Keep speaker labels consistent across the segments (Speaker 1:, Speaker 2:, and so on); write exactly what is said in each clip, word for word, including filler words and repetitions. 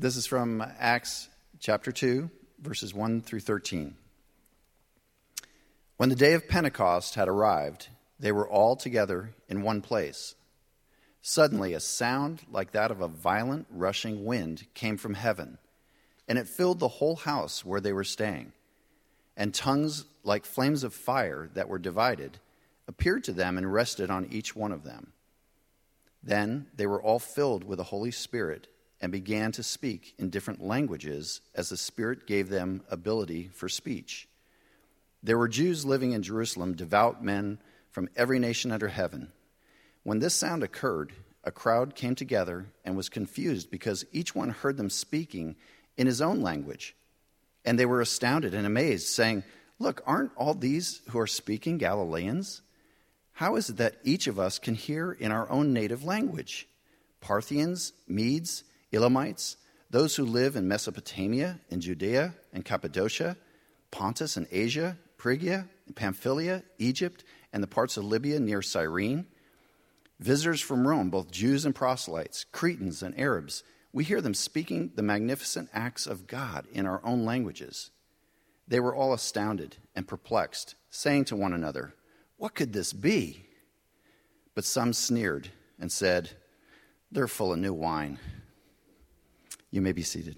Speaker 1: This is from Acts chapter two, verses one through thirteen. When the day of Pentecost had arrived, they were all together in one place. Suddenly, a sound like that of a violent rushing wind came from heaven, and it filled the whole house where they were staying. And tongues like flames of fire that were divided appeared to them and rested on each one of them. Then they were all filled with the Holy Spirit and began to speak in different languages as the Spirit gave them ability for speech. There were Jews living in Jerusalem, devout men from every nation under heaven. When this sound occurred, a crowd came together and was confused because each one heard them speaking in his own language. And they were astounded and amazed, saying, "Look, aren't all these who are speaking Galileans? How is it that each of us can hear in our own native language? Parthians, Medes, Elamites, those who live in Mesopotamia, in Judea and Cappadocia, Pontus and Asia, Phrygia, Pamphylia, Egypt, and the parts of Libya near Cyrene, visitors from Rome, both Jews and proselytes, Cretans and Arabs, we hear them speaking the magnificent acts of God in our own languages." They were all astounded and perplexed, saying to one another, "What could this be?" But some sneered and said, "They're full of new wine." You may be seated.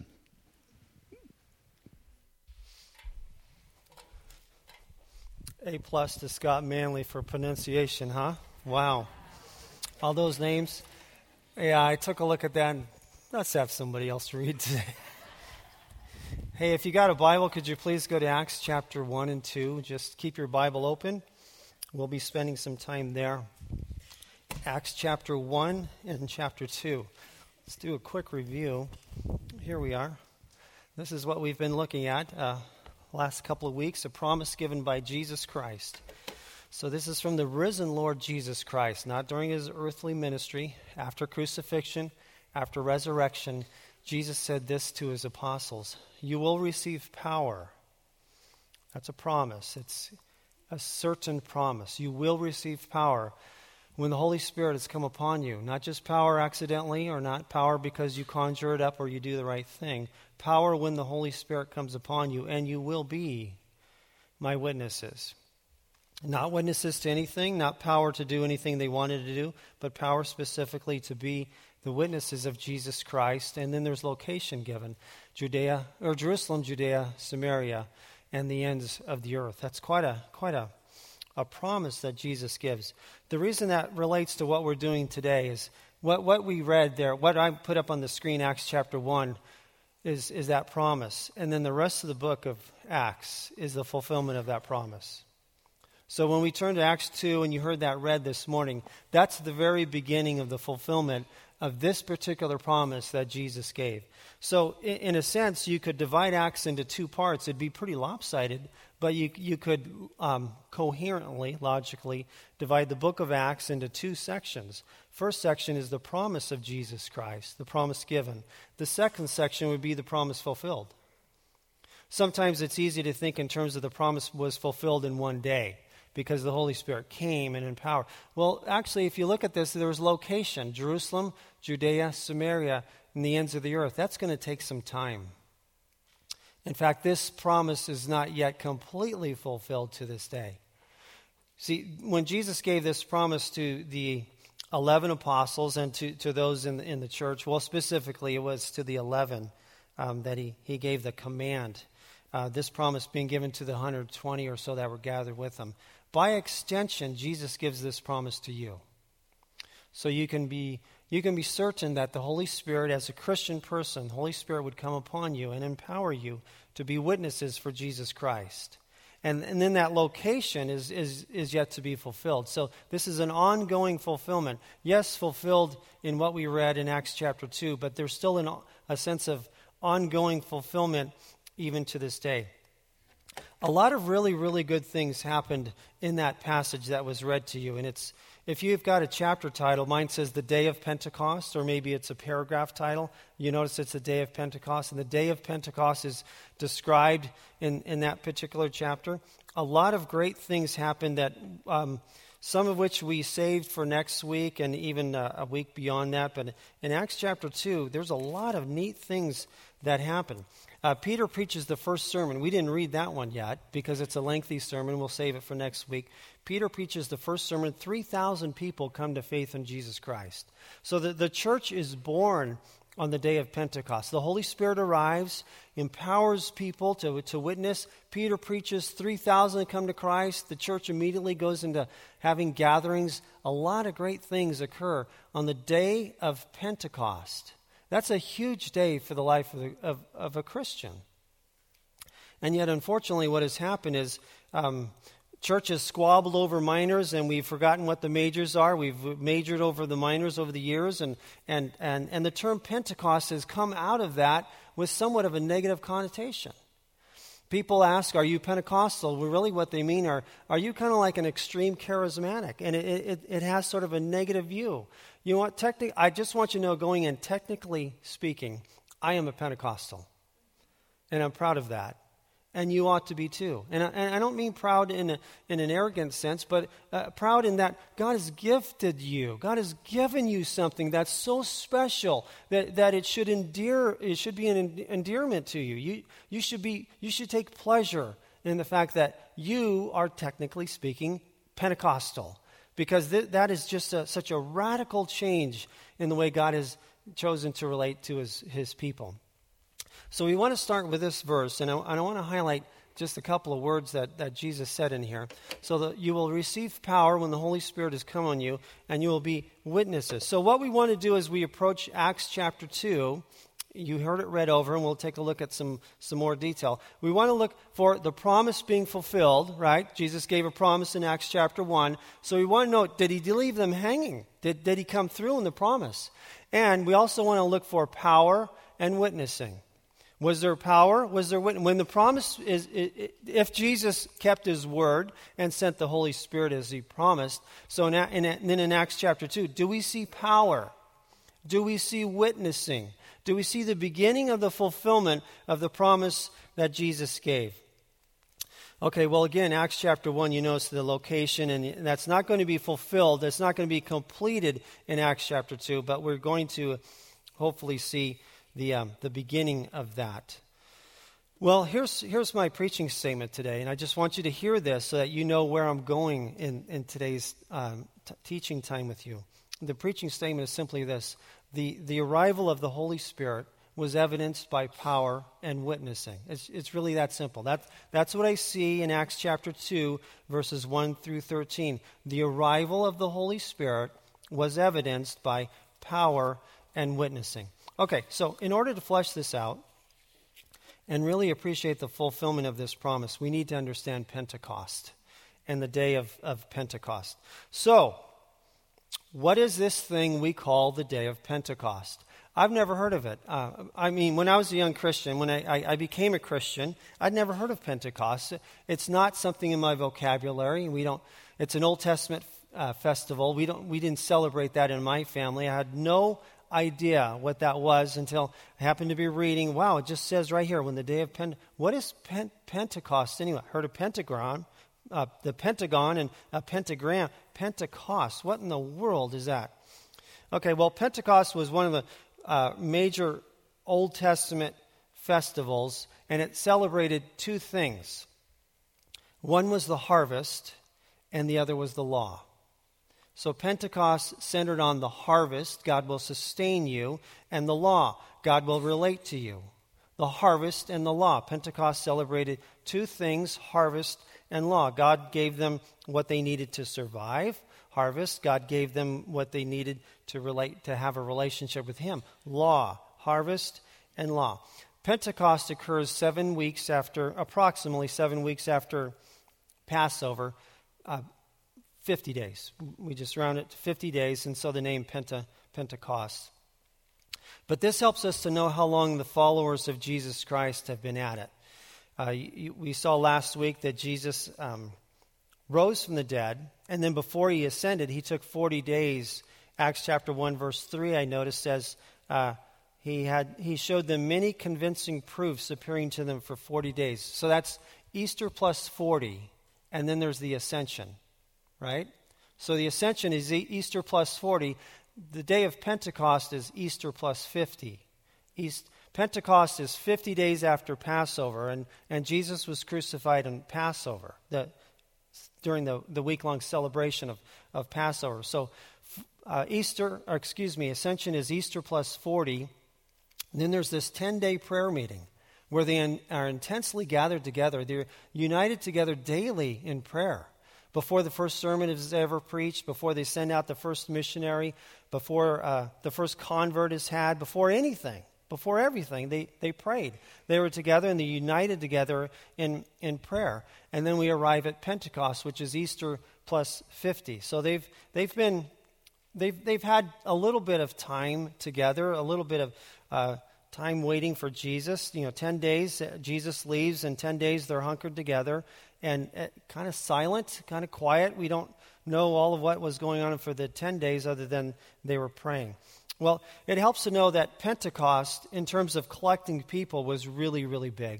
Speaker 2: A plus to Scott Manley for pronunciation, huh? Wow. All those names. Yeah, I took a look at that. And let's have somebody else read today. Hey, if you got a Bible, could you please go to Acts chapter one and two? Just keep your Bible open. We'll be spending some time there. Acts chapter one and chapter two. Let's do a quick review. Here we are. This is what we've been looking at uh, last couple of weeks, a promise given by Jesus Christ. So this is from the risen Lord Jesus Christ, not during his earthly ministry. After crucifixion, after resurrection, Jesus said this to his apostles: "You will receive power." That's a promise. It's a certain promise. You will receive power when the Holy Spirit has come upon you. Not just power accidentally, or not power because you conjure it up or you do the right thing. Power when the Holy Spirit comes upon you, and you will be my witnesses. Not witnesses to anything, not power to do anything they wanted to do, but power specifically to be the witnesses of Jesus Christ. And then there's location given: Judea, or Jerusalem, Judea, Samaria, and the ends of the earth. That's quite a quite a a promise that Jesus gives. The reason that relates to what we're doing today is what, what we read there, what I put up on the screen, Acts chapter one, is, is that promise. And then the rest of the book of Acts is the fulfillment of that promise. So when we turn to Acts two, and you heard that read this morning, that's the very beginning of the fulfillment of this particular promise that Jesus gave. So in, in a sense, you could divide Acts into two parts. It'd be pretty lopsided, but you, you could um, coherently, logically, divide the book of Acts into two sections. First section is the promise of Jesus Christ, the promise given. The second section would be the promise fulfilled. Sometimes it's easy to think in terms of the promise was fulfilled in one day, because the Holy Spirit came and in power. Well, actually, if you look at this, there was location: Jerusalem, Judea, Samaria, and the ends of the earth. That's going to take some time. In fact, this promise is not yet completely fulfilled to this day. See, when Jesus gave this promise to the eleven apostles and to, to those in the, in the church, well, specifically it was to the eleven um, that he, he gave the command. Uh, this promise being given to the one hundred twenty or so that were gathered with him. By extension, Jesus gives this promise to you. So you can be you can be certain that the Holy Spirit, as a Christian person, the Holy Spirit would come upon you and empower you to be witnesses for Jesus Christ. And, and then that location is, is, is yet to be fulfilled. So this is an ongoing fulfillment. Yes, fulfilled in what we read in Acts chapter two, but there's still an, a sense of ongoing fulfillment even to this day. A lot of really, really good things happened in that passage that was read to you. And it's, if you've got a chapter title, mine says the Day of Pentecost, or maybe it's a paragraph title. You notice it's the Day of Pentecost, and the Day of Pentecost is described in, in that particular chapter. A lot of great things happened that um, some of which we saved for next week and even uh, a week beyond that. But in Acts chapter two, there's a lot of neat things that happen. Uh, Peter preaches the first sermon. We didn't read that one yet because it's a lengthy sermon. We'll save it for next week. Peter preaches the first sermon. three thousand people come to faith in Jesus Christ. So the, the church is born on the day of Pentecost. The Holy Spirit arrives, empowers people to, to witness. Peter preaches, three thousand come to Christ. The church immediately goes into having gatherings. A lot of great things occur on the day of Pentecost. That's a huge day for the life of, the, of, of a Christian. And yet, unfortunately, what has happened is um, churches squabbled over minors, and we've forgotten what the majors are. We've majored over the minors over the years, and, and, and, and the term Pentecost has come out of that with somewhat of a negative connotation. People ask, are you Pentecostal? Well, really what they mean are, are you kind of like an extreme charismatic? And it, it, it has sort of a negative view. You know what? Techni- I just want you to know, going in, technically speaking, I am a Pentecostal. And I'm proud of that. And you ought to be too. And I, and I don't mean proud in, a, in an arrogant sense, but uh, proud in that God has gifted you. God has given you something that's so special that, that it should endear. It should be an endearment to you. You you should be you should take pleasure in the fact that you are, technically speaking, Pentecostal, because th- that is just a, such a radical change in the way God has chosen to relate to his, his people. So we want to start with this verse, and I, I want to highlight just a couple of words that, that Jesus said in here. So that you will receive power when the Holy Spirit has come on you, and you will be witnesses. So what we want to do as we approach Acts chapter two, you heard it read over, and we'll take a look at some, some more detail. We want to look for the promise being fulfilled, right? Jesus gave a promise in Acts chapter one. So we want to know, did he leave them hanging? Did, did he come through in the promise? And we also want to look for power and witnessing. Was there power? Was there witness? When the promise is, if Jesus kept his word and sent the Holy Spirit as he promised, so in, in, then in Acts chapter two, do we see power? Do we see witnessing? Do we see the beginning of the fulfillment of the promise that Jesus gave? Okay, well, again, Acts chapter one, you notice the location, and that's not going to be fulfilled. That's not going to be completed in Acts chapter two, but we're going to hopefully see the um, the beginning of that. Well, here's here's my preaching statement today, and I just want you to hear this so that you know where I'm going in, in today's um, t- teaching time with you. The preaching statement is simply this. The, the arrival of the Holy Spirit was evidenced by power and witnessing. It's, it's really that simple. That, that's what I see in Acts chapter two, verses one through thirteen. The arrival of the Holy Spirit was evidenced by power and witnessing. Okay, so in order to flesh this out and really appreciate the fulfillment of this promise, we need to understand Pentecost and the day of, of Pentecost. So, what is this thing we call the day of Pentecost? I've never heard of it. Uh, I mean, when I was a young Christian, when I, I, I became a Christian, I'd never heard of Pentecost. It's not something in my vocabulary. We don't. It's an Old Testament uh, festival. We don't. We didn't celebrate that in my family. I had no idea what that was until I happened to be reading. Wow, it just says right here, when the day of Pent. What is Pent- Pentecost anyway? Heard of Pentagon, uh, the Pentagon, and a pentagram. Pentecost. What in the world is that? Okay, well, Pentecost was one of the uh, major Old Testament festivals, and it celebrated two things. One was the harvest, and the other was the law. So Pentecost centered on the harvest, God will sustain you, and the law, God will relate to you. The harvest and the law. Pentecost celebrated two things, harvest and law. God gave them what they needed to survive. Harvest, God gave them what they needed to relate, to have a relationship with Him. Law, harvest, and law. Pentecost occurs seven weeks after, approximately seven weeks after Passover. Uh, fifty days. We just round it to fifty days, and so the name Pente, Pentecost. But this helps us to know how long the followers of Jesus Christ have been at it. Uh, you, we saw last week that Jesus um, rose from the dead, and then before he ascended, he took forty days. Acts chapter one, verse three, I noticed, says uh, he had he showed them many convincing proofs, appearing to them for forty days. So that's Easter plus forty, and then there's the ascension. Right? So the ascension is e- Easter plus forty. The day of Pentecost is Easter plus fifty. East, Pentecost is fifty days after Passover, and, and Jesus was crucified on Passover, the, during the, the week-long celebration of, of Passover. So uh, Easter, or excuse me, Ascension is Easter plus forty. And then there's this ten-day prayer meeting where they in, are intensely gathered together. They're united together daily in prayer. Before the first sermon is ever preached, before they send out the first missionary, before uh, the first convert is had, before anything, before everything, they, they prayed. They were together and they united together in, in prayer. And then we arrive at Pentecost, which is Easter plus fifty. So they've they've been they've they've had a little bit of time together, a little bit of uh, time waiting for Jesus. You know, ten days uh, Jesus leaves, and ten days they're hunkered together. And uh, kind of silent, kind of quiet. We don't know all of what was going on for the ten days other than they were praying. Well, it helps to know that Pentecost, in terms of collecting people, was really, really big.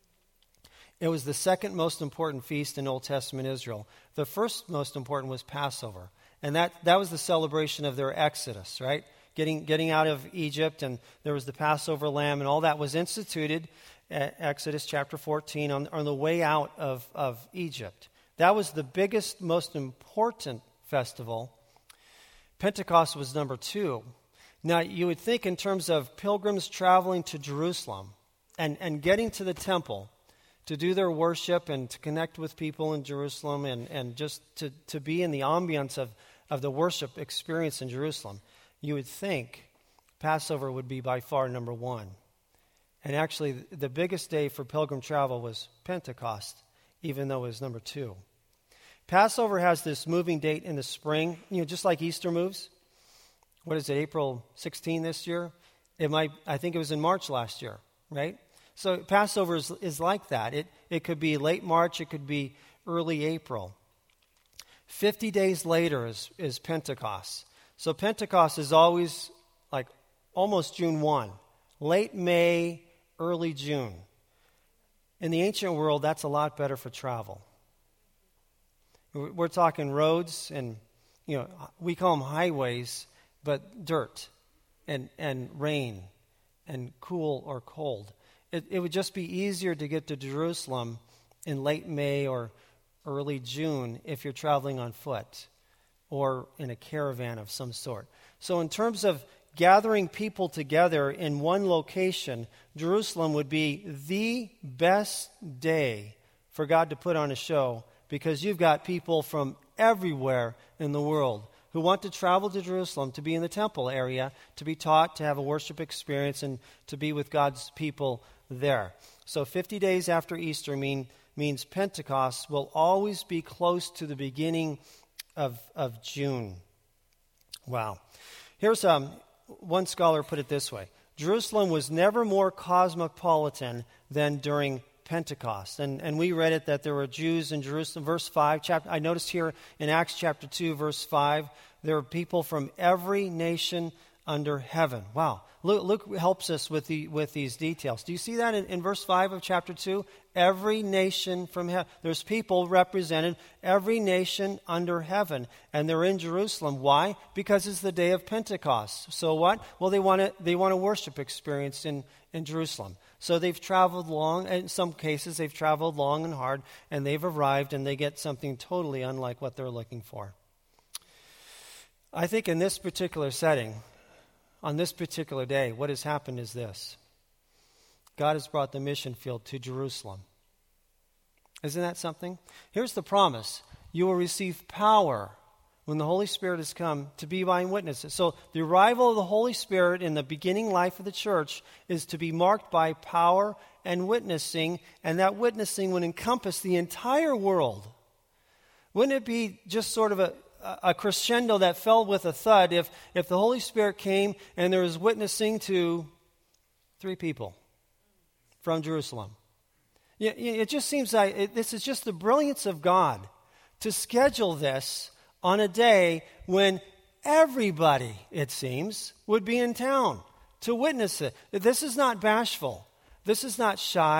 Speaker 2: It was the second most important feast in Old Testament Israel. The first most important was Passover. And that, that was the celebration of their exodus, right? Getting, getting out of Egypt, and there was the Passover lamb, and all that was instituted Exodus chapter fourteen, on, on the way out of, of Egypt. That was the biggest, most important festival. Pentecost was number two. Now, you would think in terms of pilgrims traveling to Jerusalem and, and getting to the temple to do their worship and to connect with people in Jerusalem and, and just to, to be in the ambience of, of the worship experience in Jerusalem, you would think Passover would be by far number one. And actually, the biggest day for pilgrim travel was Pentecost, even though it was number two. Passover has this moving date in the spring, you know, just like Easter moves. What is it, April sixteenth this year? It might, I think it was in March last year, right? So Passover is, is like that. It, it could be late March, it could be early April. Fifty days later is, is Pentecost. So Pentecost is always like almost June first, late May, early June. In the ancient world, that's a lot better for travel. We're talking roads, and you know, we call them highways, but dirt and, and rain and cool or cold. It, it would just be easier to get to Jerusalem in late May or early June if you're traveling on foot or in a caravan of some sort. So in terms of gathering people together in one location, Jerusalem would be the best day for God to put on a show, because you've got people from everywhere in the world who want to travel to Jerusalem to be in the temple area, to be taught, to have a worship experience, and to be with God's people there. So fifty days after Easter mean, means Pentecost will always be close to the beginning of, of June. Wow. Here's um. One scholar put it this way: Jerusalem was never more cosmopolitan than during Pentecost. And, and we read it that there were Jews in Jerusalem. Verse five, chapter, I noticed here in Acts chapter two, verse five, there are people from every nation under heaven. Wow. Luke, Luke helps us with the with these details. Do you see that in, in verse five of chapter two? Every nation from heaven. There's people represented, every nation under heaven. And they're in Jerusalem. Why? Because it's the day of Pentecost. So what? Well, they want to they want a worship experience in, in Jerusalem. So they've traveled long, in some cases they've traveled long and hard, and they've arrived and they get something totally unlike what they're looking for. I think in this particular setting, on this particular day, what has happened is this. God has brought the mission field to Jerusalem. Isn't that something? Here's the promise. You will receive power when the Holy Spirit has come to be my witnesses. So the arrival of the Holy Spirit in the beginning life of the church is to be marked by power and witnessing, and that witnessing would encompass the entire world. Wouldn't it be just sort of a a crescendo that fell with a thud if, if the Holy Spirit came and there was witnessing to three people from Jerusalem? Yeah, it just seems like it, this is just the brilliance of God to schedule this on a day when everybody, it seems, would be in town to witness it. This is not bashful. This is not shy.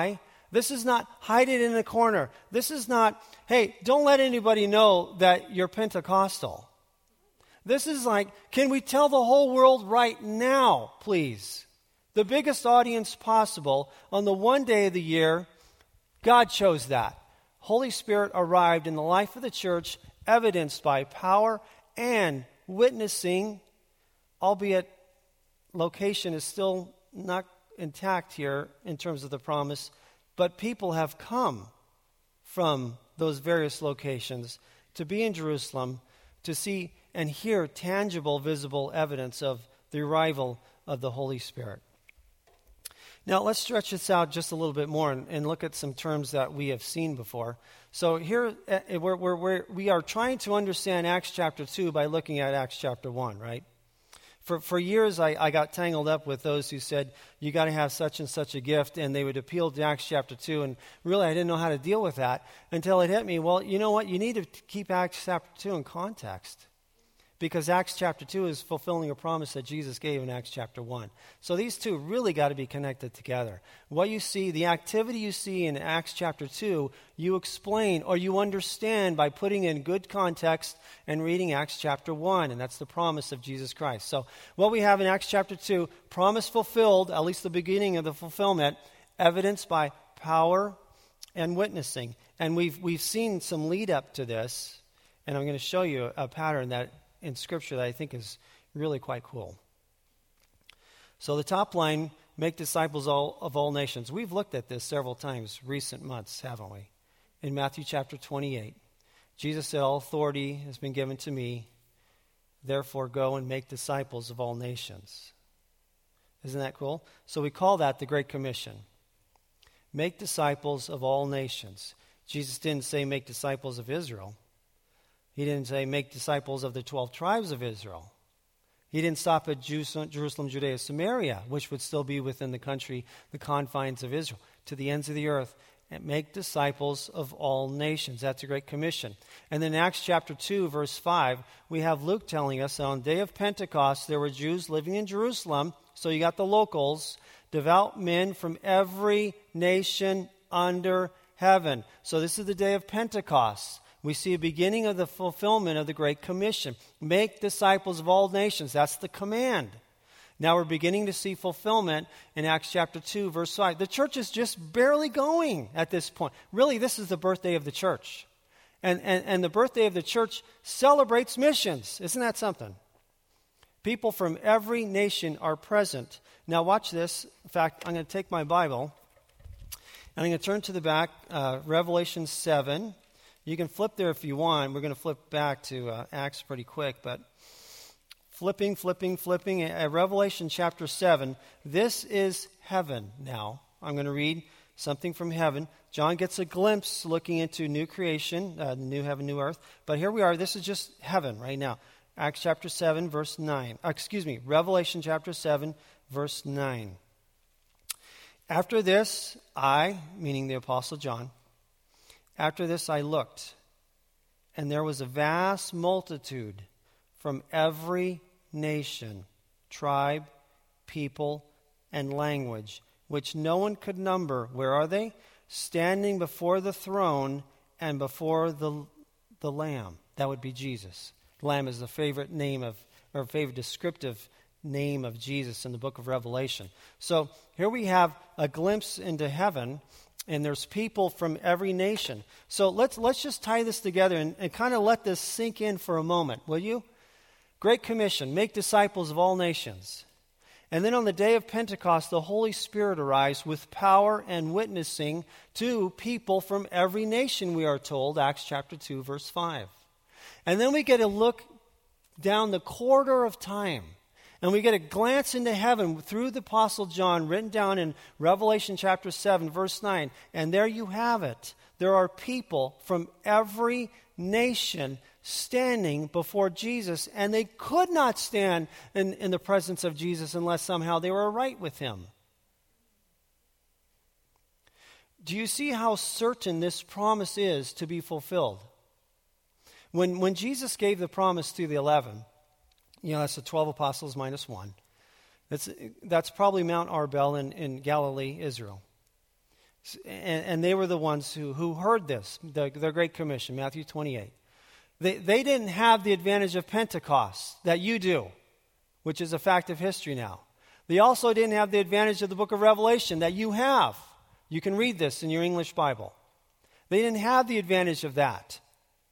Speaker 2: This is not hide it in a corner. This is not, hey, don't let anybody know that you're Pentecostal. This is like, can we tell the whole world right now, please? The biggest audience possible on the one day of the year. God chose that. Holy Spirit arrived in the life of the church, evidenced by power and witnessing, albeit location is still not intact here in terms of the promise, but people have come from those various locations to be in Jerusalem to see and hear tangible, visible evidence of the arrival of the Holy Spirit. Now, let's stretch this out just a little bit more and, and look at some terms that we have seen before. So here, uh, we're, we're, we're, we are trying to understand Acts chapter two by looking at Acts chapter one, right? For for years, I, I got tangled up with those who said, you got to have such and such a gift, and they would appeal to Acts chapter two, and really I didn't know how to deal with that until it hit me. Well, you know what? You need to keep Acts chapter two in context, because Acts chapter two is fulfilling a promise that Jesus gave in Acts chapter one. So these two really got to be connected together. What you see, the activity you see in Acts chapter two, you explain or you understand by putting in good context and reading Acts chapter one, and that's the promise of Jesus Christ. So what we have in Acts chapter two, promise fulfilled, at least the beginning of the fulfillment, evidenced by power and witnessing. And we've we've seen some lead up to this, and I'm going to show you a pattern that in Scripture that I think is really quite cool. So the top line, make disciples all, of all nations. We've looked at this several times recent months, haven't we? In Matthew chapter twenty-eight, Jesus said, all authority has been given to me, therefore go and make disciples of all nations. Isn't that cool? So we call that the Great Commission. Make disciples of all nations. Jesus didn't say make disciples of Israel. He didn't say make disciples of the twelve tribes of Israel. He didn't stop at Jerusalem, Judea, Samaria, which would still be within the country, the confines of Israel, to the ends of the earth, and make disciples of all nations. That's a great commission. And then in Acts chapter two, verse five, we have Luke telling us that on the day of Pentecost, there were Jews living in Jerusalem, so you got the locals, devout men from every nation under heaven. So this is the day of Pentecost. We see a beginning of the fulfillment of the Great Commission. Make disciples of all nations. That's the command. Now we're beginning to see fulfillment in Acts chapter two, verse five. The church is just barely going at this point. Really, this is the birthday of the church. And, and, and the birthday of the church celebrates missions. Isn't that something? People from every nation are present. Now watch this. In fact, I'm going to take my Bible, and I'm going to turn to the back, uh, Revelation seven. You can flip there if you want. We're going to flip back to uh, Acts pretty quick, but flipping, flipping, flipping. At Revelation chapter seven, this is heaven now. I'm going to read something from heaven. John gets a glimpse looking into new creation, uh, new heaven, new earth. But here we are. This is just heaven right now. Acts chapter seven, verse nine. Uh, excuse me, Revelation chapter seven, verse nine. After this, I, meaning the Apostle John, After this I looked, and there was a vast multitude from every nation, tribe, people, and language, which no one could number. Where are they? Standing before the throne and before the, the Lamb. That would be Jesus. Lamb is the favorite name of, or favorite descriptive name of Jesus in the book of Revelation. So here we have a glimpse into heaven. And there's people from every nation. So let's let's just tie this together and, and kind of let this sink in for a moment, will you? Great Commission, make disciples of all nations. And then on the day of Pentecost, the Holy Spirit arrives with power and witnessing to people from every nation, we are told, Acts chapter two, verse five. And then we get a look down the corridor of time. And we get a glance into heaven through the Apostle John, written down in Revelation chapter seven, verse nine. And there you have it. There are people from every nation standing before Jesus, and they could not stand in, in the presence of Jesus unless somehow they were right with him. Do you see how certain this promise is to be fulfilled? When, when Jesus gave the promise to the eleven, you know, that's the twelve apostles minus one. That's, that's probably Mount Arbel in, in Galilee, Israel. And, and they were the ones who, who heard this, the, the Great Commission, Matthew twenty-eight. They, they didn't have the advantage of Pentecost that you do, which is a fact of history now. They also didn't have the advantage of the book of Revelation that you have. You can read this in your English Bible. They didn't have the advantage of that.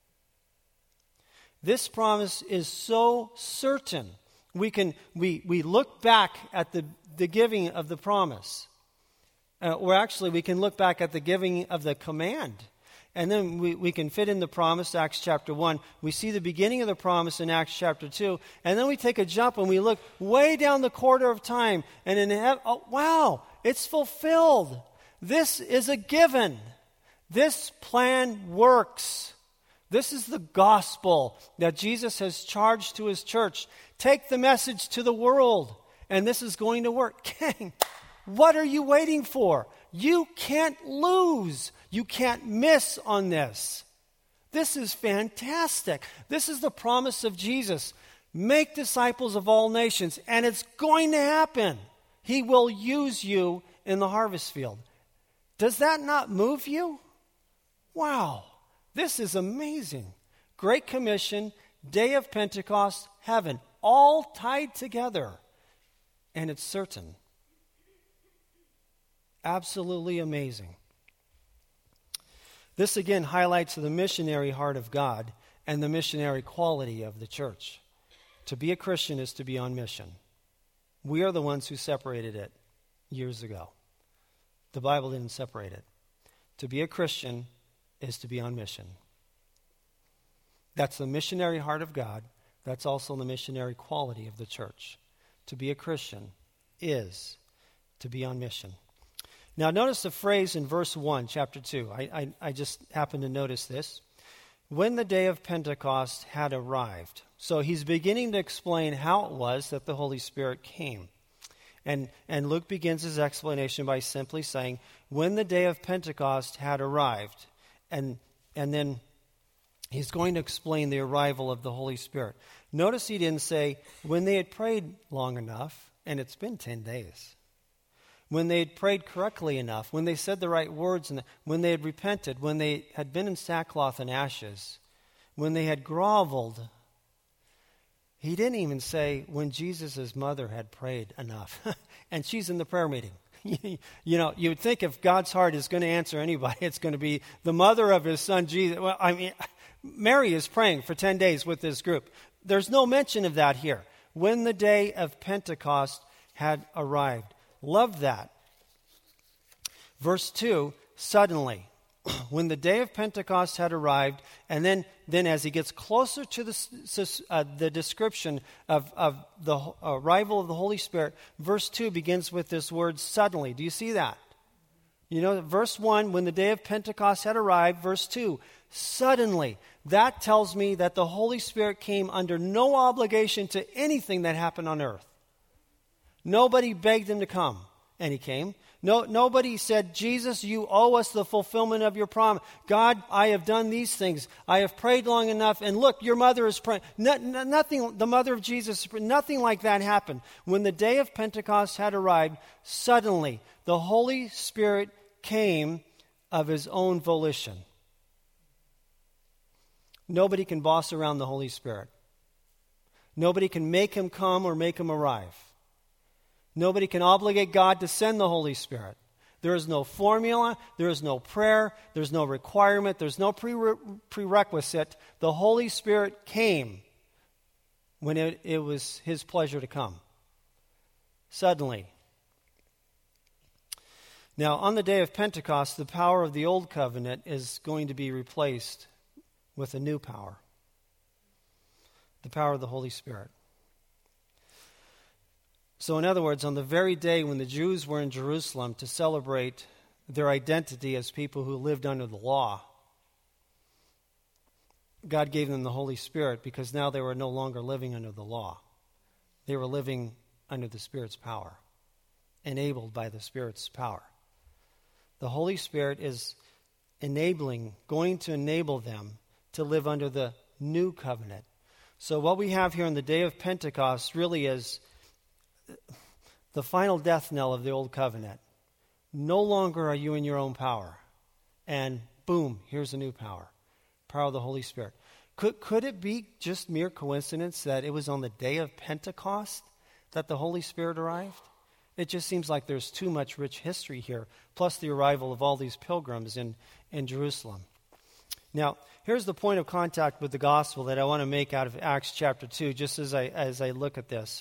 Speaker 2: This promise is so certain. We can we we look back at the, the giving of the promise. Uh, or actually, we can look back at the giving of the command. And then we, we can fit in the promise, Acts chapter one. We see the beginning of the promise in Acts chapter two. And then we take a jump and we look way down the corridor of time. And in heaven, oh, wow, it's fulfilled. This is a given. This plan works. This is the gospel that Jesus has charged to his church. Take the message to the world, and this is going to work. Gang, what are you waiting for? You can't lose. You can't miss on this. This is fantastic. This is the promise of Jesus. Make disciples of all nations, and it's going to happen. He will use you in the harvest field. Does that not move you? Wow, this is amazing. Great Commission, Day of Pentecost, heaven, all tied together. And it's certain. Absolutely amazing. This again highlights the missionary heart of God and the missionary quality of the church. To be a Christian is to be on mission. We are the ones who separated it years ago. The Bible didn't separate it. To be a Christian is to be on mission. That's the missionary heart of God. That's also the missionary quality of the church. To be a Christian is to be on mission. Now notice the phrase in verse one, chapter two. I, I, I just happened to notice this. When the day of Pentecost had arrived. So he's beginning to explain how it was that the Holy Spirit came. And, and Luke begins his explanation by simply saying, when the day of Pentecost had arrived. And, and then he's going to explain the arrival of the Holy Spirit. Notice he didn't say, when they had prayed long enough, and it's been ten days. When they had prayed correctly enough, when they said the right words, and when they had repented, when they had been in sackcloth and ashes, when they had groveled. He didn't even say when Jesus' mother had prayed enough. And she's in the prayer meeting. You know, you would think if God's heart is going to answer anybody, it's going to be the mother of his son Jesus. Well, I mean, Mary is praying for ten days with this group. There's no mention of that here. When the day of Pentecost had arrived. Love that. Verse two, suddenly, when the day of Pentecost had arrived, and then, then as he gets closer to the, uh, the description of, of the arrival of the Holy Spirit, verse two begins with this word suddenly. Do you see that? You know, verse one, when the day of Pentecost had arrived, verse two, suddenly. That tells me that the Holy Spirit came under no obligation to anything that happened on earth. Nobody begged him to come, and he came. No, nobody said, Jesus, you owe us the fulfillment of your promise. God, I have done these things. I have prayed long enough, and look, your mother is praying. No, no, nothing, the mother of Jesus, nothing like that happened. When the day of Pentecost had arrived, suddenly the Holy Spirit came of his own volition. Nobody can boss around the Holy Spirit. Nobody can make him come or make him arrive. Nobody can obligate God to send the Holy Spirit. There is no formula. There is no prayer. There's no requirement. There's no pre- prerequisite. The Holy Spirit came when it, it was his pleasure to come. Suddenly. Now, on the day of Pentecost, the power of the old covenant is going to be replaced with a new power. The power of the Holy Spirit. So in other words, on the very day when the Jews were in Jerusalem to celebrate their identity as people who lived under the law, God gave them the Holy Spirit because now they were no longer living under the law. They were living under the Spirit's power, enabled by the Spirit's power. The Holy Spirit is enabling, going to enable them to live under the new covenant. So what we have here on the day of Pentecost really is the final death knell of the old covenant. no longer are you in your own power. And boom, here's a new power. Power of the Holy Spirit. Could, could it be just mere coincidence that it was on the day of Pentecost that the Holy Spirit arrived? It just seems like there's too much rich history here, plus the arrival of all these pilgrims in, in Jerusalem. Now, here's the point of contact with the gospel that I want to make out of Acts chapter two, just as I, as I look at this.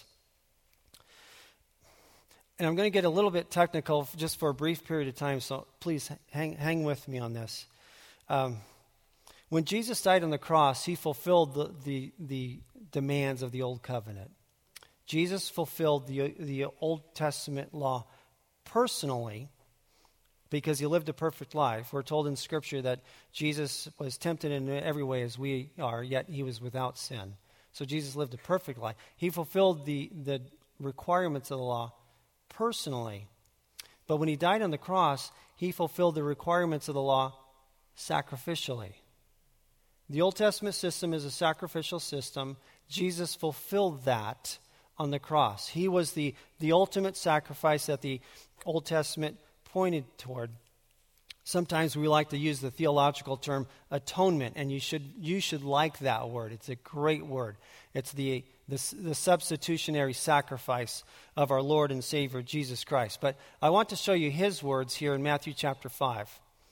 Speaker 2: And I'm going to get a little bit technical just for a brief period of time, so please hang, hang with me on this. Um, when Jesus died on the cross, he fulfilled the, the, the demands of the old covenant. Jesus fulfilled the, the Old Testament law personally because he lived a perfect life. We're told in Scripture that Jesus was tempted in every way as we are, yet he was without sin. So Jesus lived a perfect life. He fulfilled the, the requirements of the law personally. But when he died on the cross, he fulfilled the requirements of the law sacrificially. The Old Testament system is a sacrificial system. Jesus fulfilled that on the cross. He was the, the ultimate sacrifice that the Old Testament pointed toward. Sometimes we like to use the theological term atonement, and you should you should like that word. It's a great word. It's the, the, the substitutionary sacrifice of our Lord and Savior Jesus Christ. But I want to show you his words here in Matthew chapter five.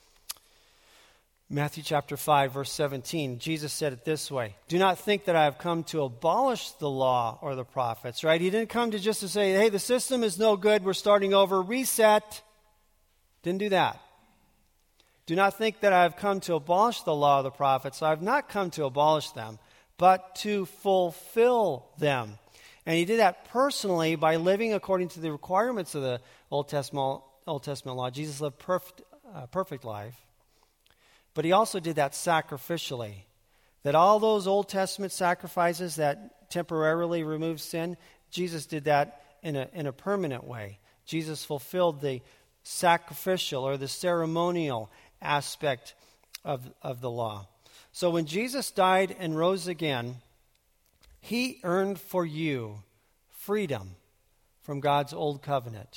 Speaker 2: Matthew chapter five, verse seventeen, Jesus said it this way: "Do not think that I have come to abolish the law or the prophets," right? He didn't come to just to say, hey, the system is no good, we're starting over, reset. Didn't do that. "Do not think that I have come to abolish the law or the prophets. I have not come to abolish them, but to fulfill them." And he did that personally by living according to the requirements of the Old Testament, Old Testament law. Jesus lived perfect, uh, perfect life. But he also did that sacrificially. That all those Old Testament sacrifices that temporarily removed sin, Jesus did that in a, in a permanent way. Jesus fulfilled the sacrificial or the ceremonial aspect of, of the law. So when Jesus died and rose again, he earned for you freedom from God's old covenant.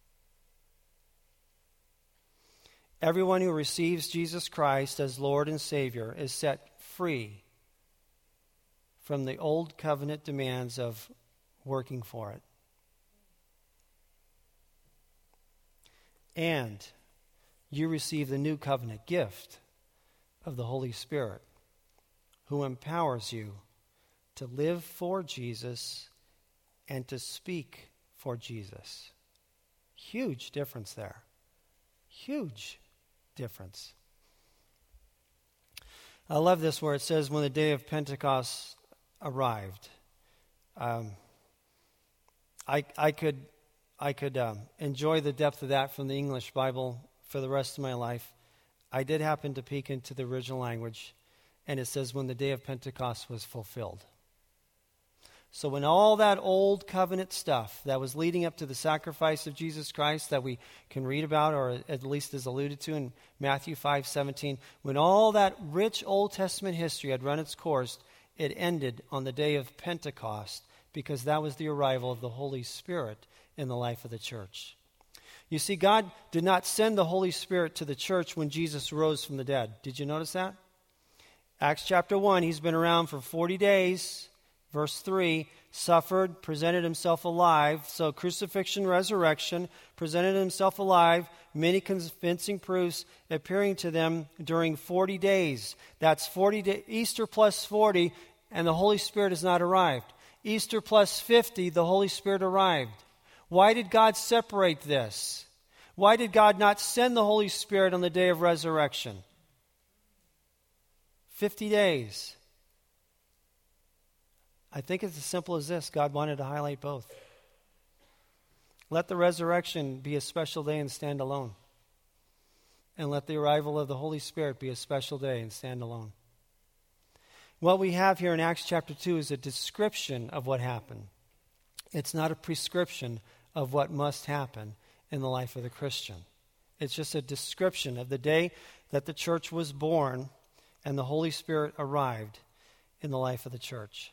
Speaker 2: Everyone who receives Jesus Christ as Lord and Savior is set free from the old covenant demands of working for it. And you receive the new covenant gift of the Holy Spirit, who empowers you to live for Jesus and to speak for Jesus. Huge difference there. Huge difference. I love this where it says, when the day of Pentecost arrived. Um, I I could I could um, enjoy the depth of that from the English Bible for the rest of my life. I did happen to peek into the original language, and it says, when the day of Pentecost was fulfilled. So when all that old covenant stuff that was leading up to the sacrifice of Jesus Christ that we can read about, or at least is alluded to in Matthew five seventeen, when all that rich Old Testament history had run its course, it ended on the day of Pentecost, because that was the arrival of the Holy Spirit in the life of the church. You see, God did not send the Holy Spirit to the church when Jesus rose from the dead. Did you notice that? Acts chapter one, he's been around for forty days. Verse three, suffered, presented himself alive. So crucifixion, resurrection, presented himself alive, many convincing proofs appearing to them during forty days. That's forty day, Easter plus forty, and the Holy Spirit has not arrived. Easter plus fifty, the Holy Spirit arrived. Why did God separate this? Why did God not send the Holy Spirit on the day of resurrection? fifty days. I think it's as simple as this. God wanted to highlight both. Let the resurrection be a special day and stand alone. And let the arrival of the Holy Spirit be a special day and stand alone. What we have here in Acts chapter two is a description of what happened. It's not a prescription of what must happen in the life of the Christian. It's just a description of the day that the church was born and the Holy Spirit arrived in the life of the church.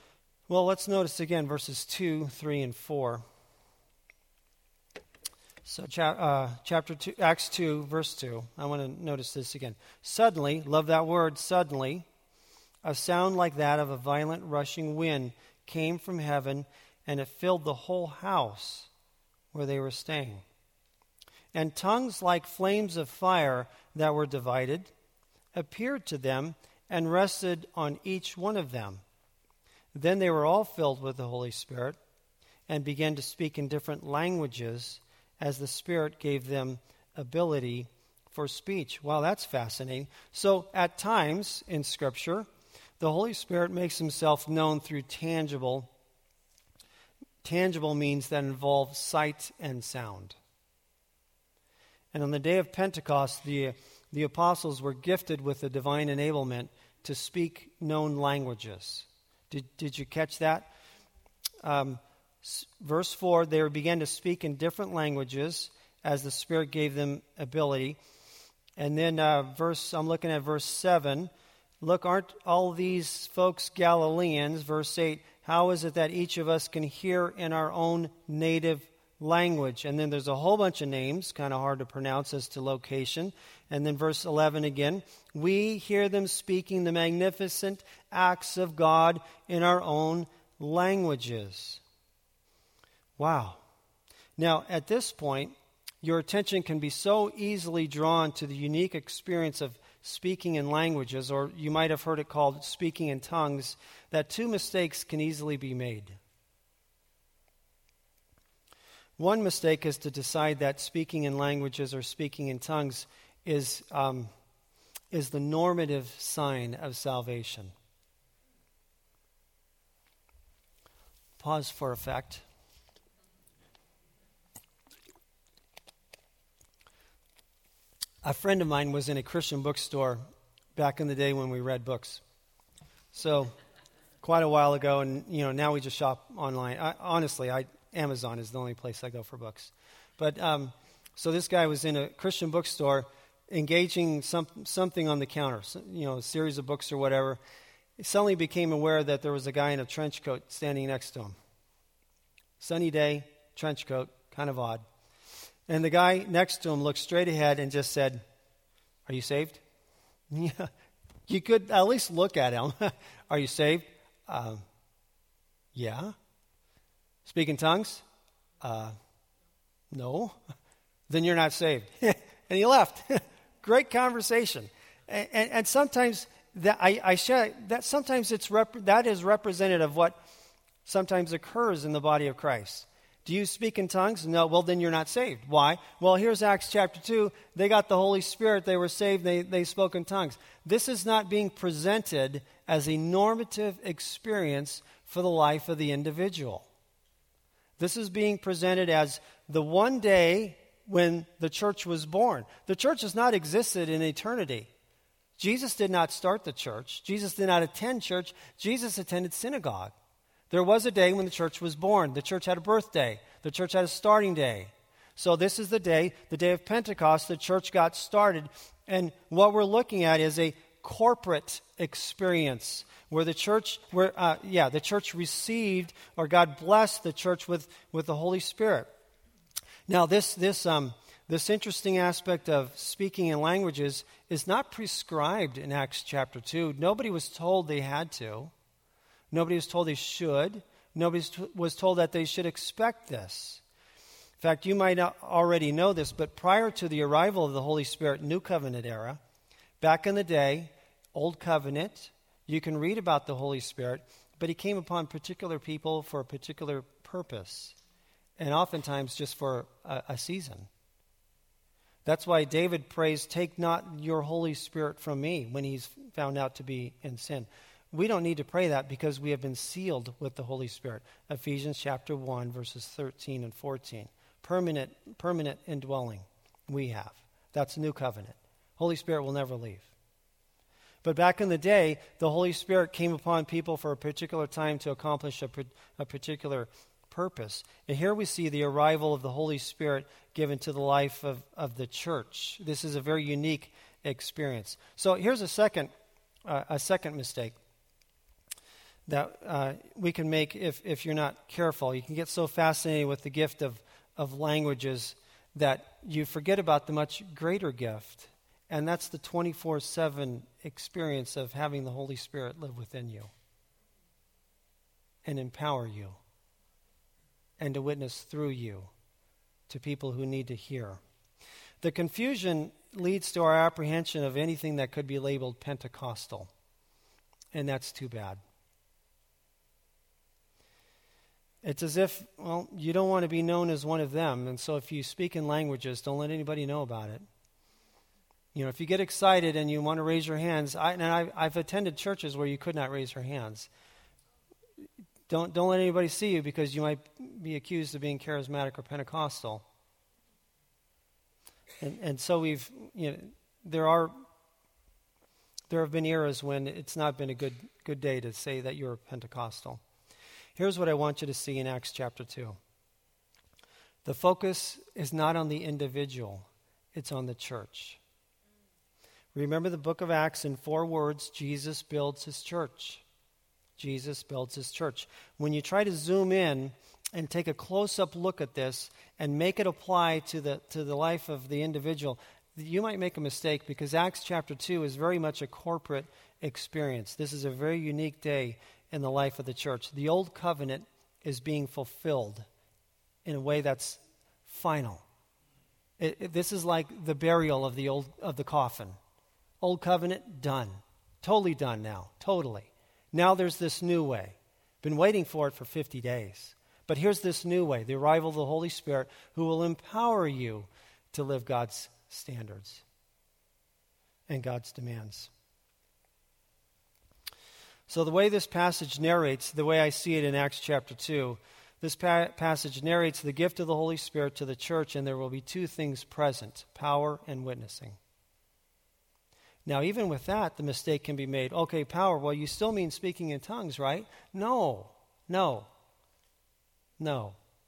Speaker 2: Well, let's notice again verses two, three, and four. So cha- uh, chapter two, Acts two, verse two, I want to notice this again. Suddenly, love that word, suddenly, a sound like that of a violent rushing wind came from heaven, and it filled the whole house where they were staying. And tongues like flames of fire that were divided appeared to them and rested on each one of them. Then they were all filled with the Holy Spirit and began to speak in different languages as the Spirit gave them ability for speech. Wow, that's fascinating. So at times in Scripture, the Holy Spirit makes himself known through tangible. Tangible means that involve sight and sound. And on the day of Pentecost, the, the apostles were gifted with the divine enablement to speak known languages. Did, did you catch that? Um, s- verse four, they began to speak in different languages as the Spirit gave them ability. And then uh, verse, I'm looking at verse seven. Look, aren't all these folks Galileans? Verse eight, how is it that each of us can hear in our own native language? And then there's a whole bunch of names, kind of hard to pronounce as to location. And then verse eleven again, we hear them speaking the magnificent acts of God in our own languages. Wow. Now, at this point, your attention can be so easily drawn to the unique experience of speaking in languages, or you might have heard it called speaking in tongues, that two mistakes can easily be made. One mistake is to decide that speaking in languages or speaking in tongues is, um, is the normative sign of salvation. Pause for effect. A friend of mine was in a Christian bookstore back in the day when we read books. So, quite a while ago, and you know, now we just shop online. I, honestly, I Amazon is the only place I go for books. But um, so this guy was in a Christian bookstore, engaging some something on the counter, so, you know, a series of books or whatever. He suddenly became aware that there was a guy in a trench coat standing next to him. Sunny day, trench coat, kind of odd. And the guy next to him looked straight ahead and just said, "Are you saved?" Yeah, you could at least look at him. "Are you saved?" Uh, yeah. "Speak in tongues?" Uh, no. "Then you're not saved." And he left. Great conversation. And, and, and sometimes that I, I share that sometimes it's rep, that is representative of what sometimes occurs in the body of Christ. Do you speak in tongues? No. Well, then you're not saved. Why? Well, here's Acts chapter two. They got the Holy Spirit. They were saved. They, they spoke in tongues. This is not being presented as a normative experience for the life of the individual. This is being presented as the one day when the church was born. The church has not existed in eternity. Jesus did not start the church. Jesus did not attend church. Jesus attended synagogue. There was a day when the church was born. The church had a birthday. The church had a starting day. So this is the day, the day of Pentecost, the church got started. And what we're looking at is a corporate experience where the church, where uh, yeah, the church received, or God blessed the church with, with the Holy Spirit. Now, this this um this interesting aspect of speaking in languages is not prescribed in Acts chapter two. Nobody was told they had to. Nobody was told they should. Nobody was told that they should expect this. In fact, you might not already know this, but prior to the arrival of the Holy Spirit, New Covenant era, back in the day, Old Covenant, you can read about the Holy Spirit, but he came upon particular people for a particular purpose, and oftentimes just for a, a season. That's why David prays, "Take not your Holy Spirit from me," when he's found out to be in sin. We don't need to pray that because we have been sealed with the Holy Spirit. Ephesians chapter one, verses thirteen and fourteen. Permanent, permanent indwelling we have. That's New Covenant. Holy Spirit will never leave. But back in the day, the Holy Spirit came upon people for a particular time to accomplish a, a particular purpose. And here we see the arrival of the Holy Spirit given to the life of, of the church. This is a very unique experience. So here's a second, uh, a second mistake that uh, we can make if, if you're not careful. You can get so fascinated with the gift of, of languages that you forget about the much greater gift, and that's the twenty-four seven experience of having the Holy Spirit live within you and empower you and to witness through you to people who need to hear. The confusion leads to our apprehension of anything that could be labeled Pentecostal, and that's too bad. It's as if, well, you don't want to be known as one of them, and so if you speak in languages, don't let anybody know about it. You know, if you get excited and you want to raise your hands, I, and I, I've attended churches where you could not raise your hands. Don't don't let anybody see you because you might be accused of being charismatic or Pentecostal. And and so we've, you know, there are there have been eras when it's not been a good good day to say that you're Pentecostal. Here's what I want you to see in Acts chapter two. The focus is not on the individual, it's on the church. Remember the book of Acts in four words: Jesus builds his church. Jesus builds his church. When you try to zoom in and take a close-up look at this and make it apply to the to the life of the individual, you might make a mistake, because Acts chapter two is very much a corporate experience. This is a very unique day in the life of the church. The old covenant is being fulfilled in a way that's final. It, it, this is like the burial of the old of the coffin. Old covenant, done. Totally done now. Totally. Now there's this new way. Been waiting for it for fifty days. But here's this new way, the arrival of the Holy Spirit, who will empower you to live God's standards and God's demands. So the way this passage narrates, the way I see it in Acts chapter two, this pa- passage narrates the gift of the Holy Spirit to the church, and there will be two things present: power and witnessing. Now, even with that, the mistake can be made. Okay, power, well, you still mean speaking in tongues, right? No, no, no.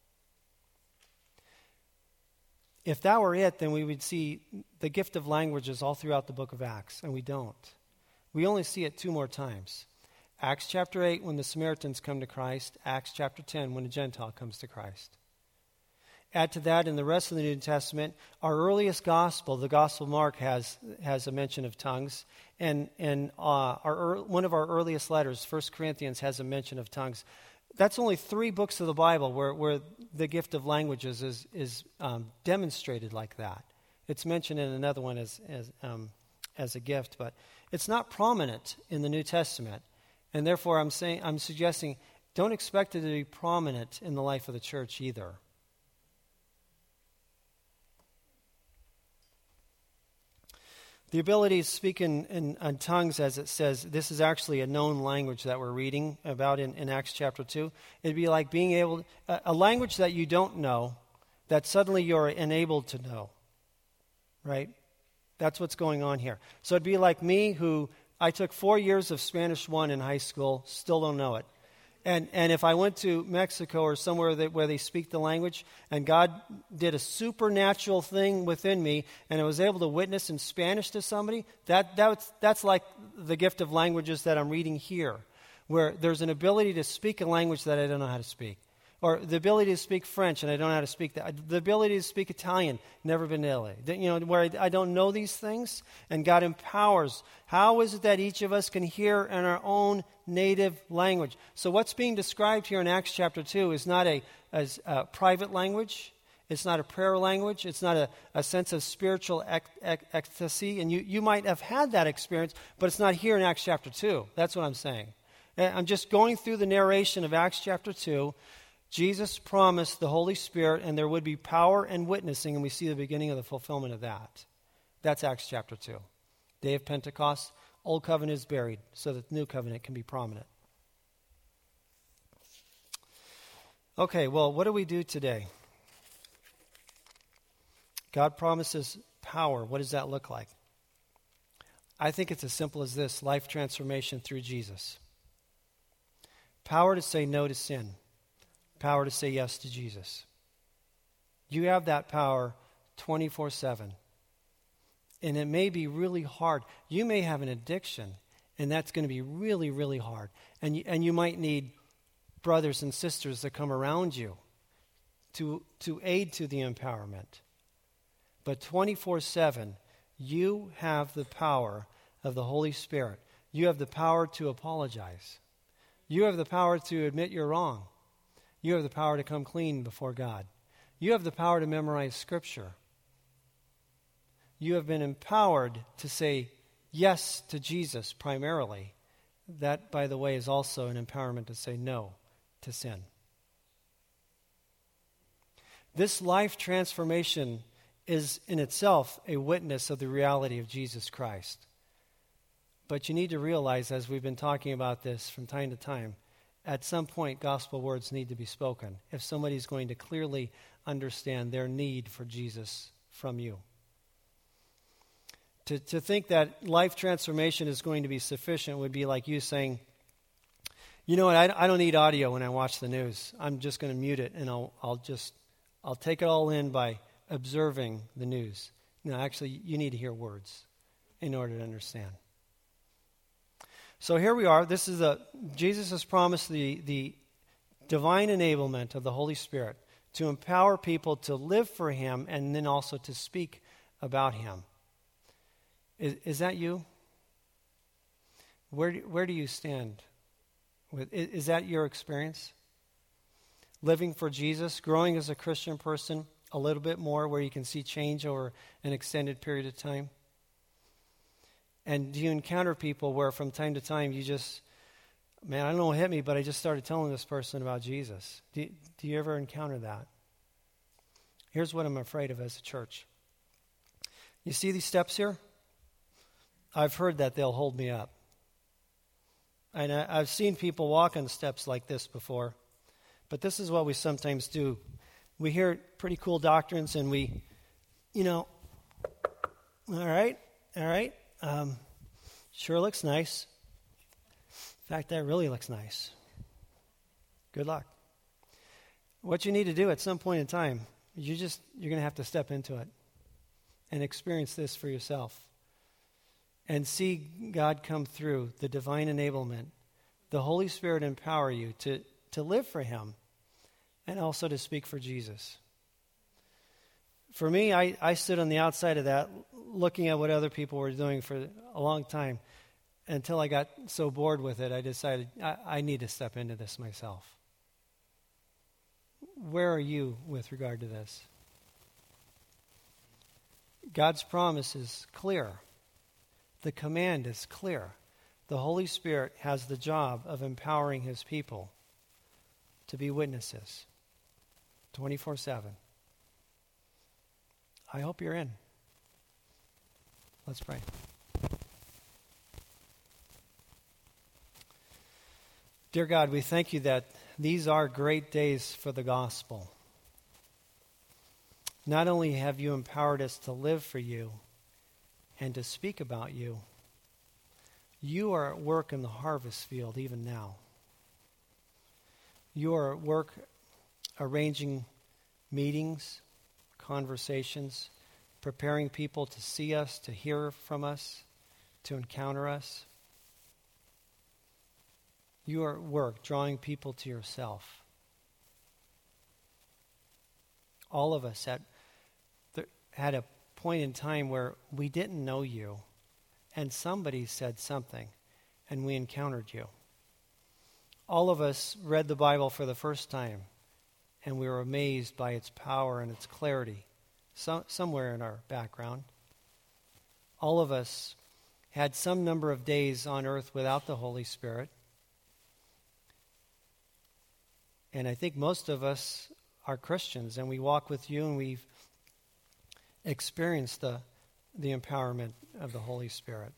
Speaker 2: If that were it, then we would see the gift of languages all throughout the book of Acts, and we don't. We only see it two more times. Acts chapter eight, when the Samaritans come to Christ. Acts chapter ten, when a Gentile comes to Christ. Add to that, in the rest of the New Testament, our earliest gospel, the Gospel of Mark, has has a mention of tongues. And, and uh, our one of our earliest letters, First Corinthians, has a mention of tongues. That's only three books of the Bible where, where the gift of languages is, is um, demonstrated like that. It's mentioned in another one as, as, um, as a gift, but it's not prominent in the New Testament. And therefore, I'm saying, I'm suggesting, don't expect it to be prominent in the life of the church either. The ability to speak in, in, in tongues, as it says, this is actually a known language that we're reading about in, in Acts chapter two. It'd be like being able, a, a language that you don't know, that suddenly you're enabled to know, right? That's what's going on here. So it'd be like me, who I took four years of Spanish one in high school, still don't know it. And and if I went to Mexico or somewhere that, where they speak the language, and God did a supernatural thing within me, and I was able to witness in Spanish to somebody, that that's, that's like the gift of languages that I'm reading here, where there's an ability to speak a language that I don't know how to speak. Or the ability to speak French, and I don't know how to speak that. The ability to speak Italian, never been to Italy. You know, where I, I don't know these things, and God empowers. How is it that each of us can hear in our own native language? So what's being described here in Acts chapter two is not a, as a private language. It's not a prayer language. It's not a, a sense of spiritual ec- ec- ecstasy. And you, you might have had that experience, but it's not here in Acts chapter two. That's what I'm saying. And I'm just going through the narration of Acts chapter two. Jesus promised the Holy Spirit, and there would be power and witnessing, and we see the beginning of the fulfillment of that. That's Acts chapter two. Day of Pentecost, Old Covenant is buried so that the New Covenant can be prominent. Okay, well, what do we do today? God promises power. What does that look like? I think it's as simple as this: life transformation through Jesus. Power to say no to sin. Power to say yes to Jesus. You have that power twenty-four seven. And it may be really hard. You may have an addiction, and that's going to be really, really hard. And you, and you might need brothers and sisters that come around you to, to aid to the empowerment. But twenty-four seven, you have the power of the Holy Spirit. You have the power to apologize. You have the power to admit you're wrong. You have the power to come clean before God. You have the power to memorize Scripture. You have been empowered to say yes to Jesus primarily. That, by the way, is also an empowerment to say no to sin. This life transformation is in itself a witness of the reality of Jesus Christ. But you need to realize, as we've been talking about this from time to time, at some point gospel words need to be spoken if somebody's going to clearly understand their need for Jesus from you. To, to think that life transformation is going to be sufficient would be like you saying, you know what, I, I don't need audio when I watch the news. I'm just going to mute it and I'll, I'll just, I'll take it all in by observing the news. No, actually, you need to hear words in order to understand. So here we are. This is a, Jesus has promised the, the divine enablement of the Holy Spirit to empower people to live for Him and then also to speak about Him. Is, is that you? Where, where do you stand? With, is, is that your experience? Living for Jesus, growing as a Christian person a little bit more where you can see change over an extended period of time? And do you encounter people where from time to time you just, man, I don't know what hit me, but I just started telling this person about Jesus. Do, do you ever encounter that? Here's what I'm afraid of as a church. You see these steps here? I've heard that they'll hold me up. And I, I've seen people walk on steps like this before. But this is what we sometimes do. We hear pretty cool doctrines and we, you know, all right, all right. Um, sure looks nice. In fact, that really looks nice. Good luck. What you need to do at some point in time, you just, you're going to have to step into it and experience this for yourself and see God come through, the divine enablement, the Holy Spirit empower you to, to live for Him and also to speak for Jesus. For me, I, I stood on the outside of that, looking at what other people were doing for a long time, until I got so bored with it, I decided I, I need to step into this myself. Where are you with regard to this? God's promise is clear. The command is clear. The Holy Spirit has the job of empowering His people to be witnesses twenty-four seven. I hope you're in. Let's pray. Dear God, we thank you that these are great days for the gospel. Not only have you empowered us to live for you and to speak about you, you are at work in the harvest field even now. You are at work arranging meetings, conversations, preparing people to see us, to hear from us, to encounter us. You are at work drawing people to yourself. All of us at there, had a point in time where we didn't know you, and somebody said something, and we encountered you. All of us read the Bible for the first time, and we were amazed by its power and its clarity, so, somewhere in our background. All of us had some number of days on earth without the Holy Spirit. And I think most of us are Christians, and we walk with you, and we've experienced the, the empowerment of the Holy Spirit.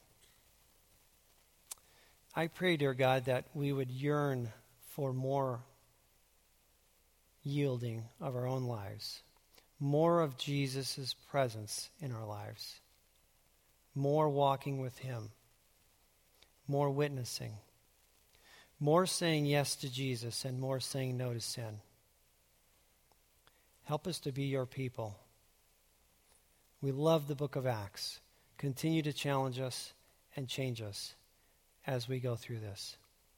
Speaker 2: I pray, dear God, that we would yearn for more yielding of our own lives, more of Jesus' presence in our lives, more walking with Him, more witnessing, more saying yes to Jesus and more saying no to sin. Help us to be your people. We love the book of Acts. Continue to challenge us and change us as we go through this.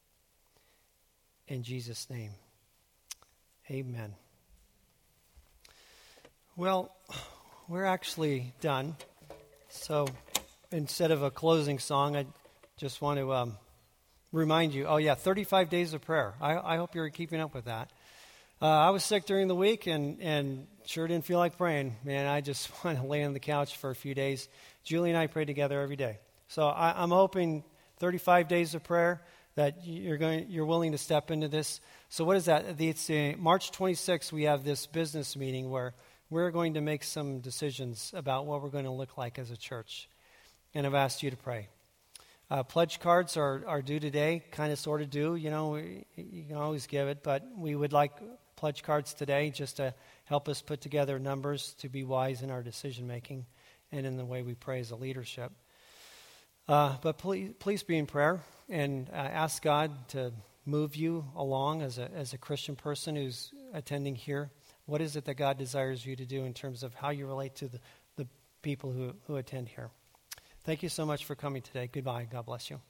Speaker 2: In Jesus' name, amen. Well, we're actually done. So instead of a closing song, I just want to um, remind you, oh yeah, thirty-five days of prayer. I, I hope you're keeping up with that. Uh, I was sick during the week and, and sure didn't feel like praying. Man, I just want to lay on the couch for a few days. Julie and I pray together every day. So I, I'm hoping thirty-five days of prayer that you're going, you're willing to step into this. So what is that? It's uh, March twenty-sixth, we have this business meeting where we're going to make some decisions about what we're going to look like as a church. And I've asked you to pray. Uh, pledge cards are, are due today, kind of sort of due. You know, we, you can always give it, but we would like pledge cards today just to help us put together numbers to be wise in our decision making and in the way we pray as a leadership. Uh, but please, please be in prayer and uh, ask God to move you along as a as a Christian person who's attending here. What is it that God desires you to do in terms of how you relate to the, the people who, who attend here? Thank you so much for coming today. Goodbye. God bless you.